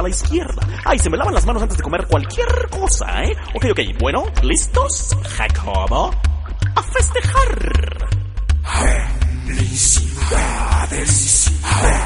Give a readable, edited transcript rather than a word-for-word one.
a la izquierda. Ay, se me lavan las manos antes de comer cualquier cosa, ¿eh? Ok, bueno, ¿listos? Jacobo, a festejar. Felicidades.